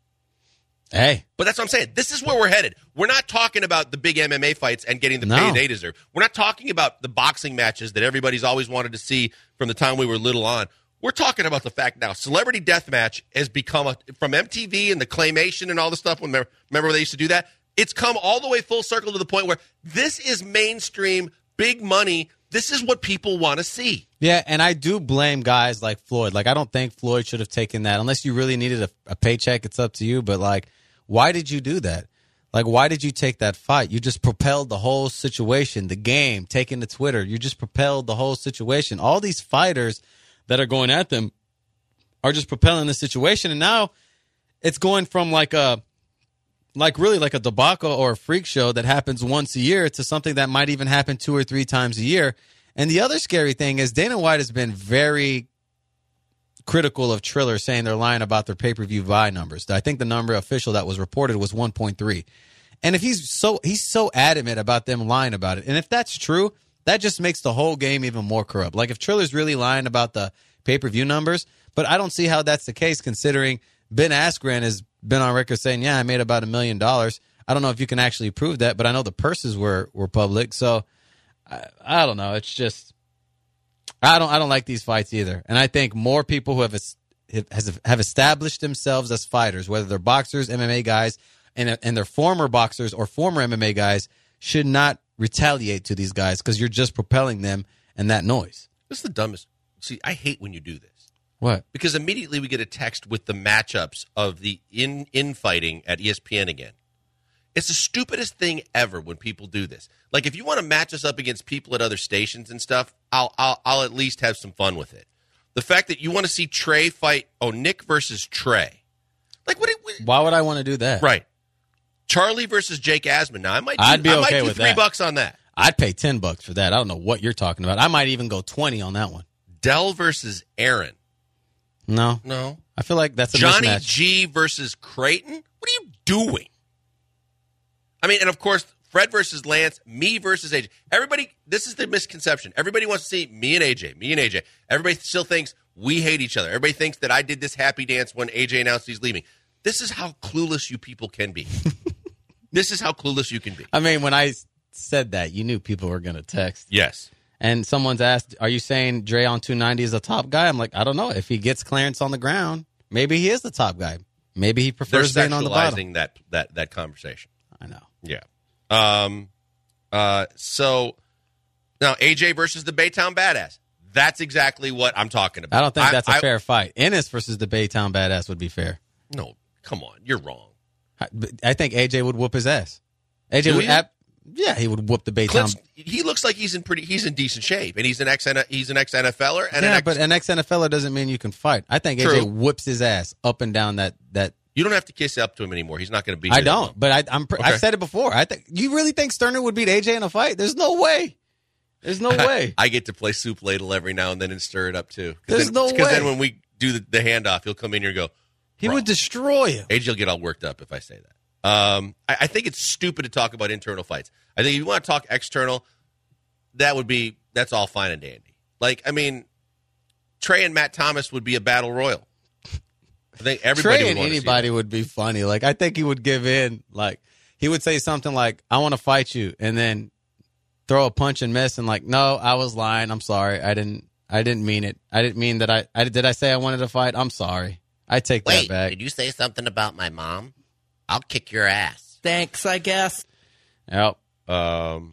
Hey,
But that's what I'm saying. This is where we're headed. We're not talking about the big M M A fights and getting the
No.
pay they deserve. We're not talking about the boxing matches that everybody's always wanted to see from the time we were little on. We're talking about the fact now Celebrity Deathmatch has become a, from M T V and the claymation and all the stuff. Remember, remember when they used to do that? It's come all the way full circle to the point where this is mainstream, big money. This is what people want to see.
yeah, and I do blame guys like Floyd. Like I don't think Floyd should have taken that unless you really needed a, a paycheck. It's up to you. But like, why did you do that? Like, why did you take that fight? You just propelled the whole situation, the game, taking to Twitter. You just propelled the whole situation. All these fighters that are going at them are just propelling the situation. And now it's going from like a, like really like a debacle or a freak show that happens once a year to something that might even happen two or three times a year. And the other scary thing is Dana White has been very critical of Triller, saying they're lying about their pay-per-view buy numbers. I think the number official that was reported was one point three. And if he's so he's so adamant about them lying about it, and if that's true, that just makes the whole game even more corrupt. Like if Triller's really lying about the pay-per-view numbers, but I don't see how that's the case considering Ben Askren has been on record saying, yeah, I made about a million dollars. I don't know if you can actually prove that, but I know the purses were were public. So I, I don't know. It's just I don't I don't like these fights either. And I think more people who have has, have established themselves as fighters, whether they're boxers, M M A guys, and and they're former boxers or former M M A guys, should not retaliate to these guys because you're just propelling them and that noise.
This is the dumbest. See, I hate when you do this.
What?
Because immediately we get a text with the matchups of the in infighting at E S P N again. It's the stupidest thing ever when people do this. Like if you want to match us up against people at other stations and stuff, I'll I'll, I'll at least have some fun with it. The fact that you want to see Trey fight, oh Nick versus Trey, like what? what
Why would I want to do that?
right? Charlie versus Jake Asman. Now I might do,
I'd be
I might
okay
do
with
three
that.
bucks on that.
I'd pay ten bucks for that. I don't know what you're talking about. I might even go twenty on that one.
Dell versus Aaron.
No,
No.
I feel like that's a
Johnny
mismatch.
G versus Creighton? What are you doing? I mean, and of course, Fred versus Lance, me versus A J. Everybody, this is the misconception. Everybody wants to see me and A J, me and A J. Everybody still thinks we hate each other. Everybody thinks that I did this happy dance when A J announced he's leaving. This is how clueless you people can be. This is how clueless you can be.
I mean, when I said that, you knew people were going to text.
Yes.
And someone's asked, are you saying Dre on two ninety is the top guy? I'm like, I don't know. If he gets Clarence on the ground, maybe he is the top guy. Maybe he
They're
prefers being on the bottom.
sexualizing that, that, that conversation.
I know.
Yeah. Um. Uh. So now A J versus the Baytown Badass. That's exactly what I'm talking about.
I don't think that's a
I-
fair fight. Ennis versus the Baytown Badass would be fair.
No, come on, you're wrong.
I, but I think A J would whoop his ass. A J
Do
would,
you?
ab- yeah, he would whoop the Baytown.
Clint's, he looks like he's in pretty. He's in decent shape, and he's an ex. He's an ex NFLer, and
yeah,
an ex,
but an ex N F L er doesn't mean you can fight. I think
True.
A J whoops his ass up and down that that.
you don't have to kiss up to him anymore. He's not going to beat you.
I
that long.
don't, but I, I'm. Pr-
Okay.
I've said it before. I think you really think Sterner would beat A J in a fight? There's no way. There's no way.
I get to play soup ladle every now and then and stir it up too.
There's
then,
no
Because then
way.
when we do the, the handoff, he'll come in here and go.
He
Bro.
would destroy him.
A J will get all worked up if I say that. Um, I, I think it's stupid to talk about internal fights. I think if you want to talk external, that would be that's all fine and dandy. Like, I mean, Trey and Matt Thomas would be a battle royal. I think everybody
Trey
would
and
want to see
anybody would be funny. Like I think he would give in. Like he would say something like, I want to fight you, and then throw a punch and miss and like, no, I was lying. I'm sorry. I didn't I didn't mean it. I didn't mean that I, I did I say I wanted to fight? I'm sorry. I take
Wait,
that back.
Did you say something about my mom? I'll kick your ass.
Thanks, I guess.
Yep.
Um,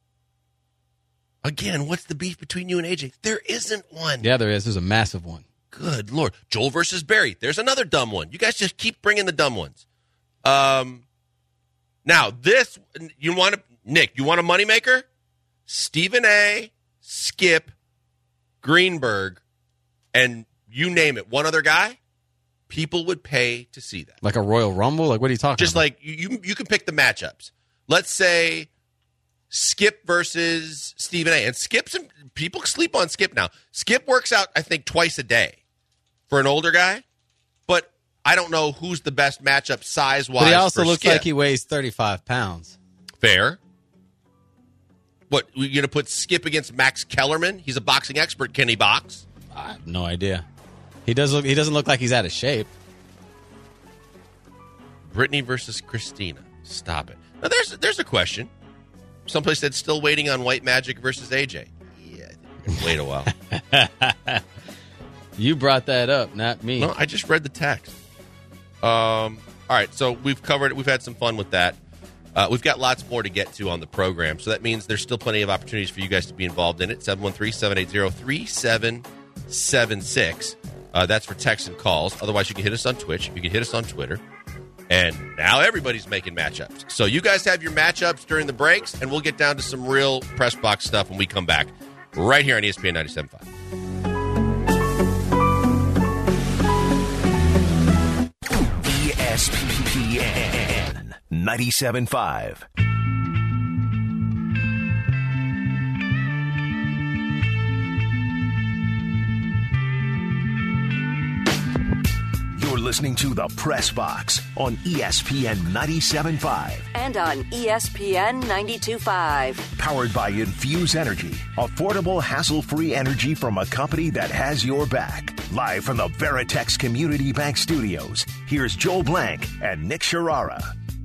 again, what's the beef between you and A J? There isn't one.
Yeah, there is. There's a massive one.
Good Lord. Joel versus Barry. There's another dumb one. You guys just keep bringing the dumb ones. Um, now, this, you want to, Nick, you want a moneymaker? Stephen A., Skip, Greenberg, and you name it, one other guy, people would pay to see that.
Like a Royal Rumble? Like, what are you talking
Just
about?
like, you, you can pick the matchups. Let's say Skip versus Stephen A. And Skip's, people sleep on Skip now. Skip works out, I think, twice a day for an older guy, but I don't know who's the best matchup size-wise.
But he also
for
looks
Skip.
like he weighs thirty-five pounds.
Fair. What, you're going to put Skip against Max Kellerman? He's a boxing expert. Can he box?
I have no idea. He does look. He doesn't look like he's out of shape.
Brittany versus Christina. Stop it. Now, there's there's a question. Someplace said still waiting on White Magic versus A J. Yeah, I think we're going to wait a while.
You brought that up, not me.
No, I just read the text. Um. All right, so we've covered it. We've had some fun with that. Uh, we've got lots more to get to on the program, so that means there's still plenty of opportunities for you guys to be involved in it. seven one three, seven eight zero, three seven seven six. Uh, that's for texts and calls. Otherwise, you can hit us on Twitch. You can hit us on Twitter. And now everybody's making matchups. So you guys have your matchups during the breaks, and we'll get down to some real press box stuff when we come back right here on E S P N ninety-seven point five.
E S P N ninety-seven point five. You're listening to The Press Box on E S P N ninety-seven point five.
And on E S P N ninety-two point five.
Powered by Infuse Energy. Affordable, hassle-free energy from a company that has your back. Live from the Veritex Community Bank Studios, here's Joel Blank and Nick Sharara.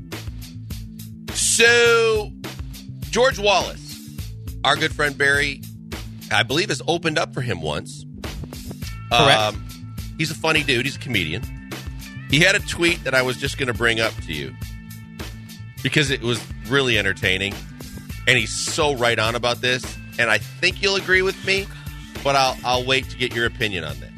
So, George Wallace, our good friend Barry, I believe has opened up for him once.
Correct.
Um, he's a funny dude. He's a comedian. He had a tweet that I was just going to bring up to you because it was really entertaining, and he's so right on about this, and I think you'll agree with me, but I'll I'll wait to get your opinion on this.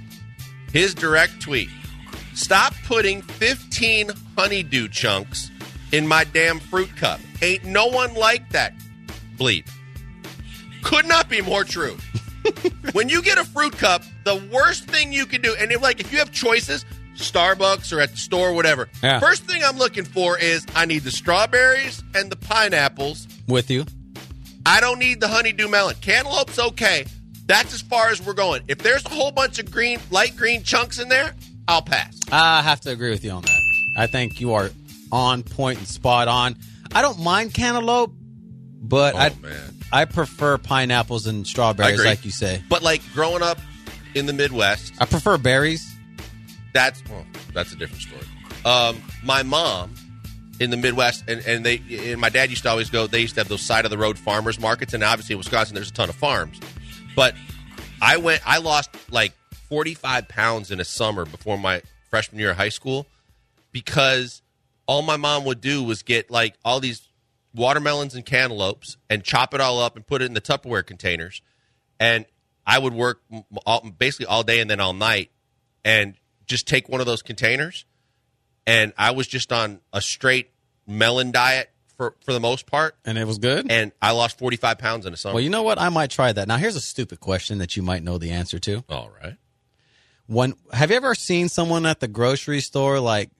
His direct tweet: stop putting fifteen honeydew chunks in my damn fruit cup. Ain't no one like that. Bleep. Could not be more true. When you get a fruit cup, the worst thing you can do, and if, like if you have choices, Starbucks or at the store, whatever,
yeah.
First thing I'm looking for is I need the strawberries and the pineapples.
With you.
I don't need the honeydew melon. Cantaloupe's okay. That's as far as we're going. If there's a whole bunch of green, light green chunks in there, I'll pass.
I have to agree with you on that. I think you are on point and spot on. I don't mind cantaloupe, but
Oh,
I
man.
I prefer pineapples and
I
strawberries,
agree.
like you say.
But like growing up in the Midwest,
I prefer berries.
that's well, that's a different story. Um, my mom in the Midwest, and, and they and my dad used to always go. They used to have those side of the road farmers markets, and obviously in Wisconsin, there's a ton of farms. But I went, I lost like forty-five pounds in a summer before my freshman year of high school because all my mom would do was get like all these watermelons and cantaloupes and chop it all up and put it in the Tupperware containers. And I would work all, basically all day and then all night and just take one of those containers. And I was just on a straight melon diet for, for the most part.
And it was good?
And I lost forty-five pounds in a summer.
Well, you know what? I might try that. Now, here's a stupid question that you might know the answer to.
All right.
When, have you ever seen someone at the grocery store, like,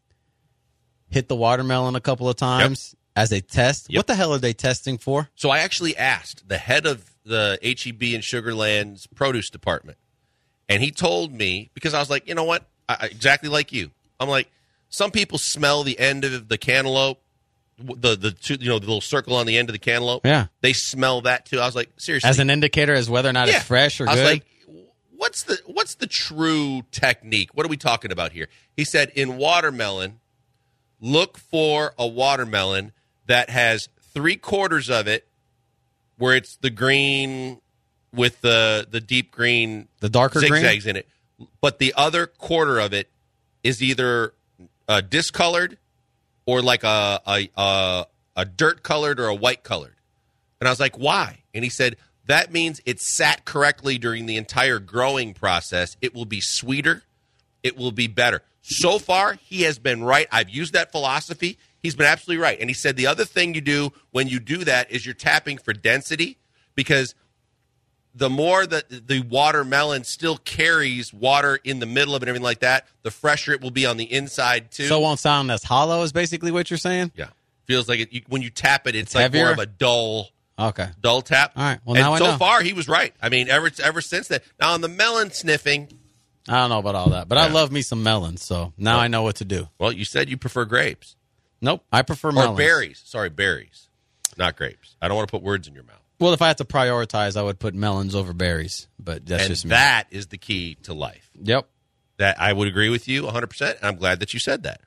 hit the watermelon a couple of times yep. as a test?
Yep.
What the hell are they testing for?
So I actually asked the head of the H E B in Sugar Land's produce department. And he told me, because I was like, you know what? I, exactly like you. I'm like, some people smell the end of the cantaloupe, the the two, you know the little circle on the end of the cantaloupe.
Yeah,
they smell that too. I was like, seriously,
as an indicator as whether or not
yeah.
it's fresh or
I
good.
was like, what's the what's the true technique? What are we talking about here? He said in watermelon, look for a watermelon that has three quarters of it where it's the green with the the deep green,
the darker
zigzags
green?
in it, but the other quarter of it is either uh, discolored or like a, a a a dirt colored or a white colored. And I was like, why? And he said that means it sat correctly during the entire growing process. It will be sweeter. It will be better. So far, he has been right. I've used that philosophy. He's been absolutely right. And he said the other thing you do when you do that is you're tapping for density, because the more that the watermelon still carries water in the middle of it and everything like that, the fresher it will be on the inside, too.
So it won't sound as hollow is basically what you're saying?
Yeah. Feels like it, you, when you tap it, it's,
It's
like
heavier?
more of a dull,
Okay.
dull tap.
All right. Well,
and
now I
so
know.
far, he was right. I mean, ever ever since that. Now, on the melon sniffing,
I don't know about all that, but I
Yeah.
love me some melons, so now
Well-
I know what to do.
well, you said you prefer grapes.
Nope, I prefer
Or
melons.
berries. Sorry, berries. Not grapes. I don't want to put words in your mouth.
Well, if I had to prioritize, I would put melons over berries, but that's
and
just me.
that is the key to life.
Yep.
That I would agree with you one hundred percent, and I'm glad that you said that.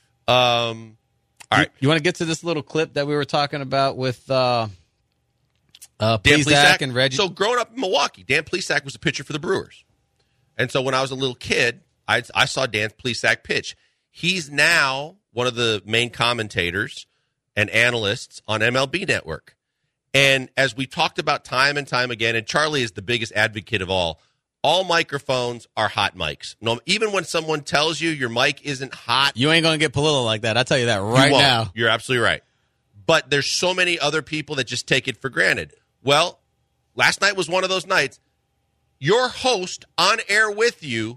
Um, all right.
You, you want to get to this little clip that we were talking about with uh, uh,
Dan
Plesac
Plesac
and Reggie?
So growing up in Milwaukee, Dan Plesac was a pitcher for the Brewers. And so when I was a little kid, I, I saw Dan Plesac pitch. He's now one of the main commentators and analysts on M L B Network. And as we talked about time and time again, and Charlie is the biggest advocate of all, all microphones are hot mics. No, even when someone tells you your mic isn't hot,
You ain't going to get Palillo like that. I tell you that
you
right
won't.
now.
You're absolutely right. But there's so many other people that just take it for granted. Well, last night was one of those nights. Your host on air with you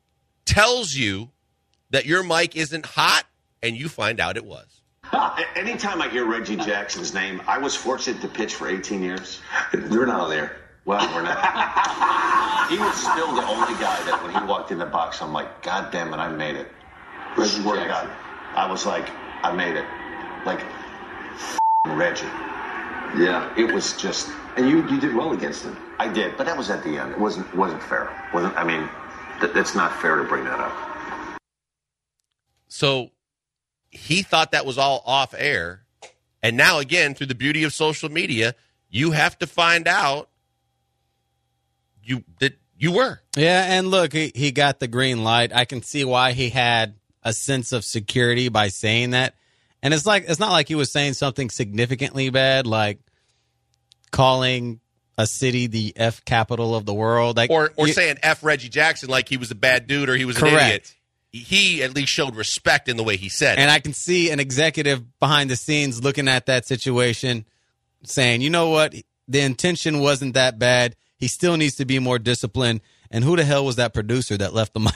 tells you that your mic isn't hot, and you find out it was.
Anytime I hear Reggie Jackson's name, I was fortunate to pitch for eighteen years. We're not on there. Well, we're not. He was still the only guy that when he walked in the box, I'm like, God damn it, I made it. Reggie Jackson. God. I was like, I made it. Like, f***ing Reggie. Yeah. It was just...
And you, you did well against him.
I did, but that was at the end. It wasn't wasn't fair. Wasn't I mean, th- it's not fair to bring that up.
So he thought that was all off air. And now, again, through the beauty of social media, you have to find out you that you were.
Yeah, and look, he, he got the green light. I can see why he had a sense of security by saying that. And it's like it's not like he was saying something significantly bad, like calling a city the F capital of the world. Like,
Or or
you-
saying F Reggie Jackson like he was a bad dude or he was an
Correct.
idiot. He at least showed respect in the way he said it.
And I can see an executive behind the scenes looking at that situation saying, you know what? The intention wasn't that bad. He still needs to be more disciplined. And who the hell was that producer that left the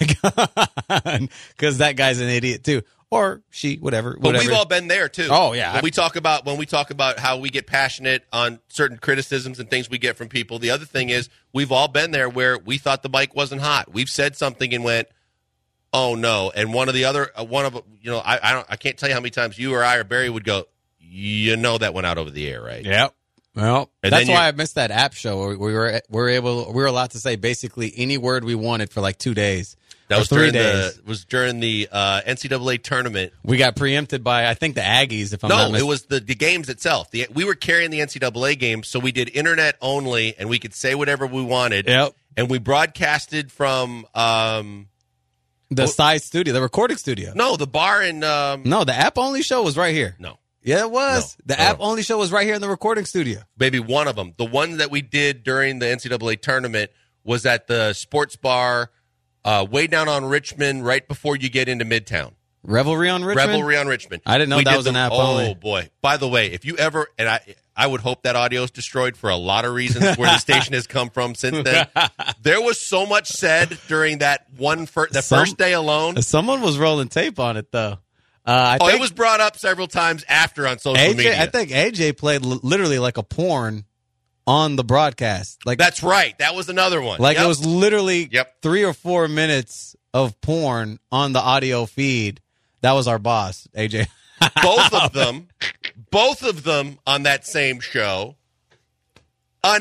mic on? Because that guy's an idiot too. Or she, whatever.
But
whatever.
we've all been there too.
Oh, yeah.
When we talk about when we talk about how we get passionate on certain criticisms and things we get from people, the other thing is we've all been there where we thought the mic wasn't hot. We've said something and went, "Oh no!" And one of the other, uh, one of you know, I I don't, I can't tell you how many times you or I or Barry would go, "You know that went out over the air, right?"
Yep. Well,
And
that's
then
why
you-
I missed that app show where we were we were able we were allowed to say basically any word we wanted for like two days.
That
or
was
three
during
days.
the was during the uh, N C double A tournament.
We got preempted by I think the Aggies. If I'm
no,
not mis-
it was the, the games itself. The, we were carrying the N C double A games, so we did internet only, and we could say whatever we wanted.
Yep.
And we broadcasted from um,
the side studio, the recording studio.
no the bar in um,
No, the app only show was right here.
no.
Yeah, it was.
No.
The app only show was right here in the recording studio.
Maybe one of them. The one that we did during the N C double A tournament was at the sports bar uh, way down on Richmond, right before you get into Midtown.
Revelry on Richmond.
Revelry on Richmond.
I didn't know
We
that
did
was an
the-
app
oh,
only.
boy. By the way, if you ever, and I I would hope that audio is destroyed for a lot of reasons where the station has come from since then. There was so much said during that one fir- the
Some-
first day alone.
Someone was rolling tape on it though. Uh, I
Oh,
think
it was brought up several times after on social
A J.
media.
I think A J played li- literally like a porn on the broadcast. Like
That's right. That was another one.
Like
Yep.
it was literally
Yep.
three or four minutes of porn on the audio feed. That was our boss, A J.
both of them, both of them on that same show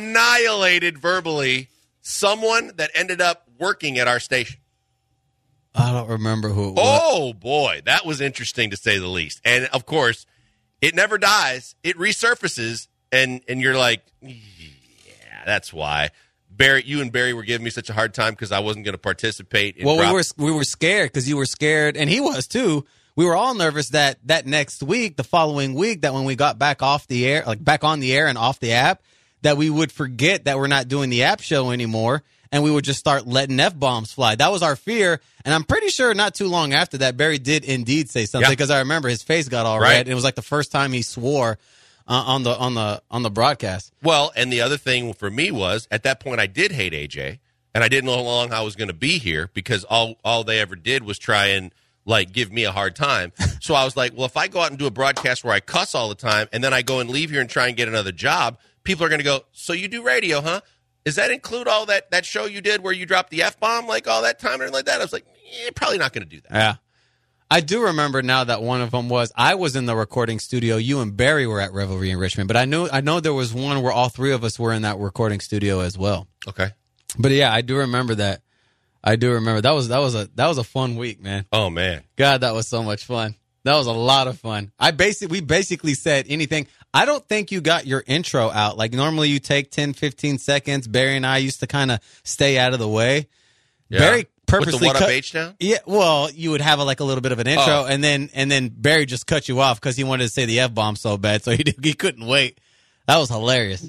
annihilated verbally someone that ended up working at our station.
I don't remember who it was.
Oh, boy. That was interesting, to say the least. And, of course, it never dies. It resurfaces, and, and you're like, yeah, that's why. Barry, you and Barry were giving me such a hard time because I wasn't going to participate. In
well,
drop-
we were we were scared because you were scared, and he was too. We were all nervous that that next week, the following week, that when we got back off the air, like back on the air and off the app, that we would forget that we're not doing the app show anymore, and we would just start letting F-bombs fly. That was our fear, and I'm pretty sure not too long after that, Barry did indeed say something, because yeah. I remember his face got all
right.
red. It was like the first time he swore uh, on the on the on the broadcast.
Well, and the other thing for me was, at that point, I did hate A J, and I didn't know how long I was going to be here, because all all they ever did was try and like give me a hard time. So I was like, well, if I go out and do a broadcast where I cuss all the time, and then I go and leave here and try and get another job, people are going to go, so you do radio, huh? Does that include all that, that show you did where you dropped the F-bomb like all that time and like that? I was like, eh, probably not going to do that.
Yeah. I do remember now that one of them was, I was in the recording studio. You and Barry were at Revelry in Richmond, but I knew I know there was one where all three of us were in that recording studio as well.
Okay.
But yeah, I do remember that. I do remember that was that was a that was a fun week, man.
Oh man,
God, that was so much fun. That was a lot of fun. I basically we basically said anything. I don't think you got your intro out. Like normally you take ten, fifteen seconds. Barry and I used to kind of stay out of the way.
Yeah.
Barry purposely
with the what
cut,
up H down?
Yeah, well, you would have a, like a little bit of an intro,
oh.
and then and then Barry just cut you off because he wanted to say the F bomb so bad, so he did, he couldn't wait. That was hilarious.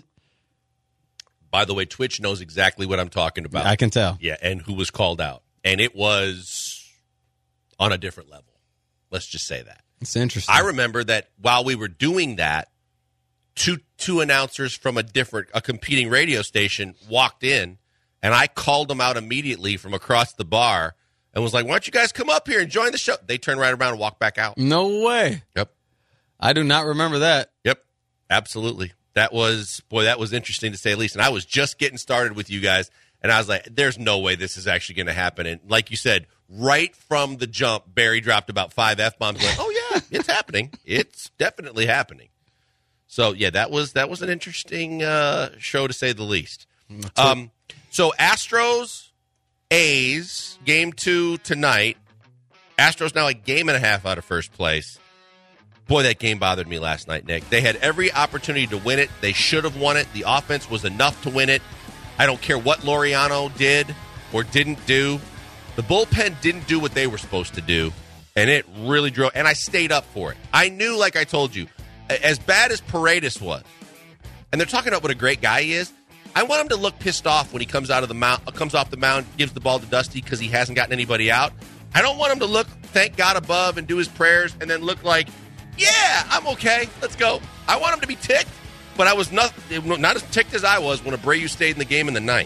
By the way, Twitch knows exactly what I'm talking about.
I can tell.
Yeah, and who was called out. And it was on a different level. Let's just say that.
It's interesting.
I remember that while we were doing that, two two announcers from a different, a competing radio station walked in, and I called them out immediately from across the bar and was like, why don't you guys come up here and join the show? They turned right around and walked back out.
No way.
Yep.
I do not remember that.
Yep. Absolutely. That was, boy, that was interesting to say the least. And I was just getting started with you guys, and I was like, there's no way this is actually going to happen. And like you said, right from the jump, Barry dropped about five F-bombs. Like, oh, yeah, it's happening. It's definitely happening. So, yeah, that was that was an interesting uh, show, to say the least. Um, so, Astros, A's, game two tonight. Astros now a game and a half out of first place. Boy, that game bothered me last night, Nick. They had every opportunity to win it. They should have won it. The offense was enough to win it. I don't care what Laureano did or didn't do. The bullpen didn't do what they were supposed to do, and it really drove. And I stayed up for it. I knew, like I told you, as bad as Paredes was, and they're talking about what a great guy he is, I want him to look pissed off when he comes out of the mound, comes off the mound, gives the ball to Dusty because he hasn't gotten anybody out. I don't want him to look, thank God above, and do his prayers, and then look like, yeah, I'm okay. Let's go. I want him to be ticked, but I was not not as ticked as I was when Abreu stayed in the game in the ninth.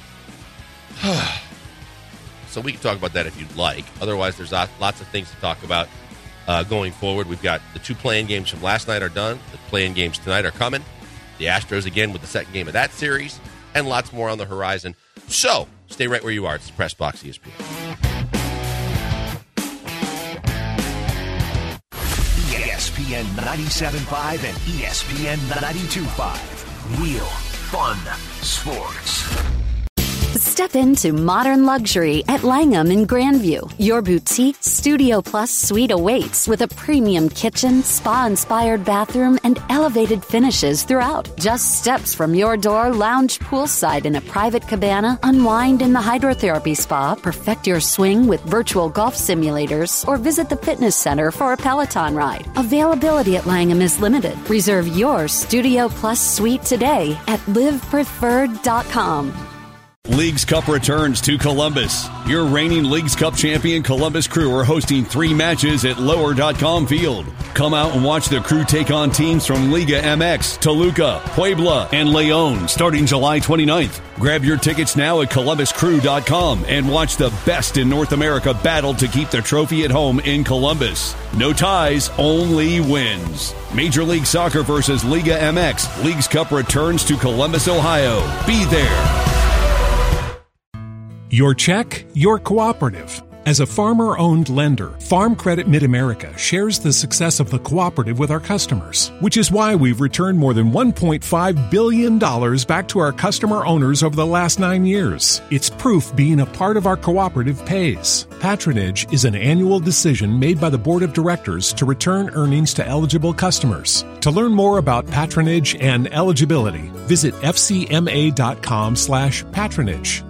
So we can talk about that if you'd like. Otherwise, there's lots of things to talk about uh, going forward. We've got the two play-in games from last night are done. The play-in games tonight are coming. The Astros again with the second game of that series, and lots more on the horizon. So stay right where you are. It's Press Box E S P N.
E S P N ninety-seven point five and E S P N ninety-two point five. Real fun sports.
Step into modern luxury at Langham in Grandview. Your boutique Studio Plus suite awaits with a premium kitchen, spa-inspired bathroom, and elevated finishes throughout. Just steps from your door, lounge poolside in a private cabana, unwind in the hydrotherapy spa, perfect your swing with virtual golf simulators, or visit the fitness center for a Peloton ride. Availability at Langham is limited. Reserve your Studio Plus suite today at live preferred dot com.
Leagues Cup returns to Columbus. Your reigning Leagues Cup champion Columbus Crew are hosting three matches at lower dot com field. Come out and watch the Crew take on teams from Liga M X, Toluca, Puebla, and Leon starting July twenty-ninth. Grab your tickets now at columbus crew dot com and watch the best in North America battle to keep the trophy at home in Columbus. No ties, only wins. Major League Soccer versus Liga M X. Leagues Cup returns to Columbus, Ohio. Be there.
Your check, your cooperative. As a farmer-owned lender, Farm Credit Mid-America shares the success of the cooperative with our customers, which is why we've returned more than one point five billion dollars back to our customer owners over the last nine years. It's proof being a part of our cooperative pays. Patronage is an annual decision made by the Board of Directors to return earnings to eligible customers. To learn more about patronage and eligibility, visit f c m a dot com slash patronage.